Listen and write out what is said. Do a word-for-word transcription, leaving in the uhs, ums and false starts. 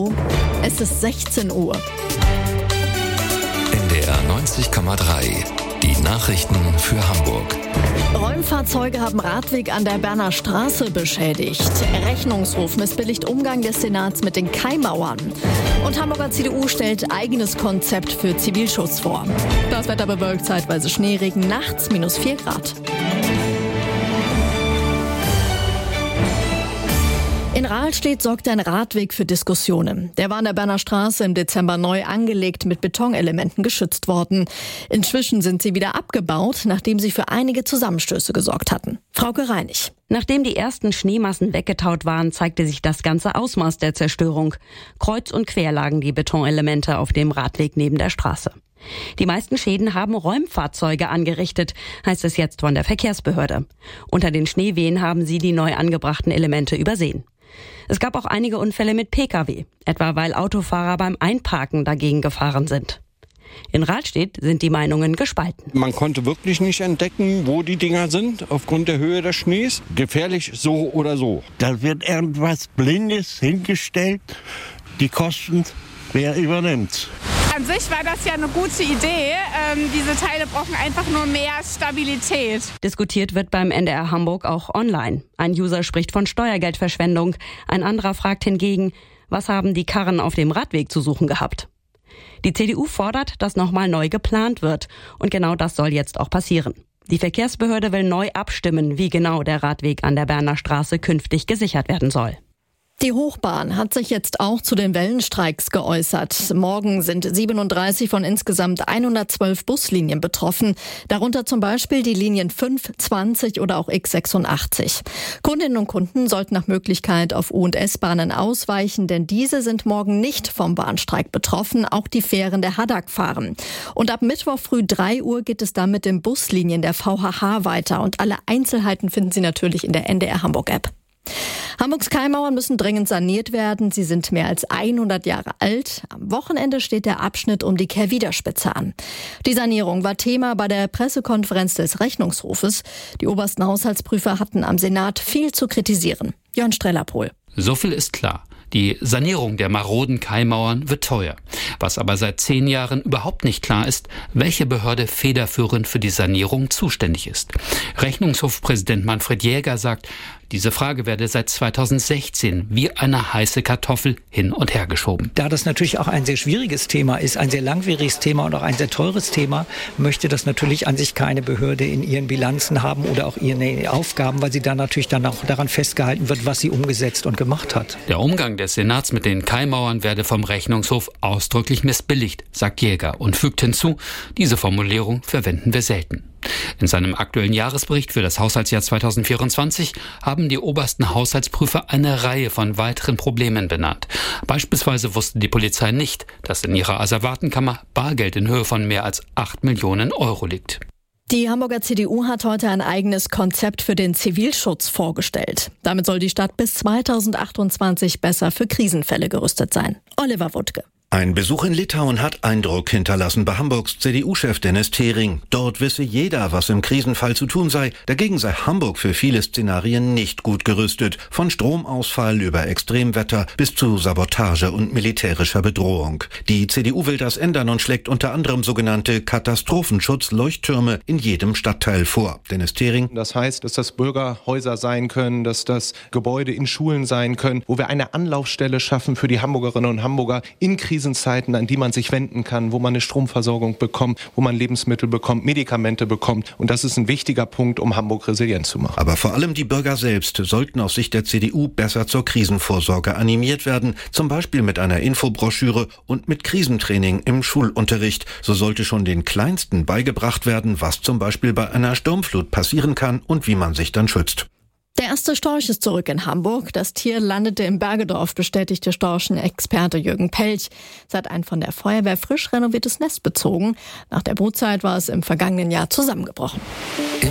Es ist sechzehn Uhr. N D R neunzig Komma drei. Die Nachrichten für Hamburg. Räumfahrzeuge haben Radweg an der Berner Straße beschädigt. Rechnungshof missbilligt Umgang des Senats mit den Kaimauern. Und Hamburger C D U stellt eigenes Konzept für Zivilschutz vor. Das Wetter bewölkt, zeitweise Schneeregen, nachts minus vier Grad. In Rahlstedt sorgt ein Radweg für Diskussionen. Der war an der Berner Straße im Dezember neu angelegt, mit Betonelementen geschützt worden. Inzwischen sind sie wieder abgebaut, nachdem sie für einige Zusammenstöße gesorgt hatten. Frauke Reinig. Nachdem die ersten Schneemassen weggetaut waren, zeigte sich das ganze Ausmaß der Zerstörung. Kreuz und quer lagen die Betonelemente auf dem Radweg neben der Straße. Die meisten Schäden haben Räumfahrzeuge angerichtet, heißt es jetzt von der Verkehrsbehörde. Unter den Schneewehen haben sie die neu angebrachten Elemente übersehen. Es gab auch einige Unfälle mit Pkw, etwa weil Autofahrer beim Einparken dagegen gefahren sind. In Rahlstedt sind die Meinungen gespalten. Man konnte wirklich nicht entdecken, wo die Dinger sind, aufgrund der Höhe des Schnees. Gefährlich so oder so. Da wird irgendwas Blindes hingestellt. Die Kosten, wer übernimmt? An sich war das ja eine gute Idee. Ähm, diese Teile brauchen einfach nur mehr Stabilität. Diskutiert wird beim N D R Hamburg auch online. Ein User spricht von Steuergeldverschwendung. Ein anderer fragt hingegen, was haben die Karren auf dem Radweg zu suchen gehabt? Die C D U fordert, dass nochmal neu geplant wird. Und genau das soll jetzt auch passieren. Die Verkehrsbehörde will neu abstimmen, wie genau der Radweg an der Berner Straße künftig gesichert werden soll. Die Hochbahn hat sich jetzt auch zu den Wellenstreiks geäußert. Morgen sind siebenunddreißig von insgesamt hundertzwölf Buslinien betroffen, darunter zum Beispiel die Linien fünf, zwanzig oder auch X sechsundachtzig. Kundinnen und Kunden sollten nach Möglichkeit auf U- und S-Bahnen ausweichen, denn diese sind morgen nicht vom Bahnstreik betroffen. Auch die Fähren der Haddock fahren. Und ab Mittwoch früh drei Uhr geht es dann mit den Buslinien der V H H weiter. Und alle Einzelheiten finden Sie natürlich in der N D R Hamburg App. Hamburgs Kaimauern müssen dringend saniert werden. Sie sind mehr als hundert Jahre alt. Am Wochenende steht der Abschnitt um die Kehrwiederspitze an. Die Sanierung war Thema bei der Pressekonferenz des Rechnungshofes. Die obersten Haushaltsprüfer hatten am Senat viel zu kritisieren. Jörn Strellerpohl. So viel ist klar. Die Sanierung der maroden Kaimauern wird teuer. Was aber seit zehn Jahren überhaupt nicht klar ist, welche Behörde federführend für die Sanierung zuständig ist. Rechnungshofpräsident Manfred Jäger sagt, diese Frage werde seit zweitausendsechzehn wie eine heiße Kartoffel hin und her geschoben. Da das natürlich auch ein sehr schwieriges Thema ist, ein sehr langwieriges Thema und auch ein sehr teures Thema, möchte das natürlich an sich keine Behörde in ihren Bilanzen haben oder auch ihre Aufgaben, weil sie dann natürlich dann auch daran festgehalten wird, was sie umgesetzt und gemacht hat. Der Umgang des Senats mit den Kaimauern werde vom Rechnungshof ausdrücklich missbilligt, sagt Jäger und fügt hinzu, diese Formulierung verwenden wir selten. In seinem aktuellen Jahresbericht für das Haushaltsjahr zweitausendvierundzwanzig haben die obersten Haushaltsprüfer eine Reihe von weiteren Problemen benannt. Beispielsweise wusste die Polizei nicht, dass in ihrer Asservatenkammer Bargeld in Höhe von mehr als acht Millionen Euro liegt. Die Hamburger C D U hat heute ein eigenes Konzept für den Zivilschutz vorgestellt. Damit soll die Stadt bis zweitausendachtundzwanzig besser für Krisenfälle gerüstet sein. Oliver Wuttke. Ein Besuch in Litauen hat Eindruck hinterlassen bei Hamburgs C D U-Chef Dennis Thering. Dort wisse jeder, was im Krisenfall zu tun sei. Dagegen sei Hamburg für viele Szenarien nicht gut gerüstet. Von Stromausfall über Extremwetter bis zu Sabotage und militärischer Bedrohung. Die C D U will das ändern und schlägt unter anderem sogenannte Katastrophenschutz-Leuchttürme in jedem Stadtteil vor. Dennis Thering. Das heißt, dass das Bürgerhäuser sein können, dass das Gebäude in Schulen sein können, wo wir eine Anlaufstelle schaffen für die Hamburgerinnen und Hamburger in Krisen. Krisenzeiten, an die man sich wenden kann, wo man eine Stromversorgung bekommt, wo man Lebensmittel bekommt, Medikamente bekommt. Und das ist ein wichtiger Punkt, um Hamburg resilient zu machen. Aber vor allem die Bürger selbst sollten aus Sicht der C D U besser zur Krisenvorsorge animiert werden. Zum Beispiel mit einer Infobroschüre und mit Krisentraining im Schulunterricht. So sollte schon den Kleinsten beigebracht werden, was zum Beispiel bei einer Sturmflut passieren kann und wie man sich dann schützt. Der erste Storch ist zurück in Hamburg. Das Tier landete im Bergedorf, bestätigte Storchenexperte Jürgen Pelch. Es hat ein von der Feuerwehr frisch renoviertes Nest bezogen. Nach der Brutzeit war es im vergangenen Jahr zusammengebrochen.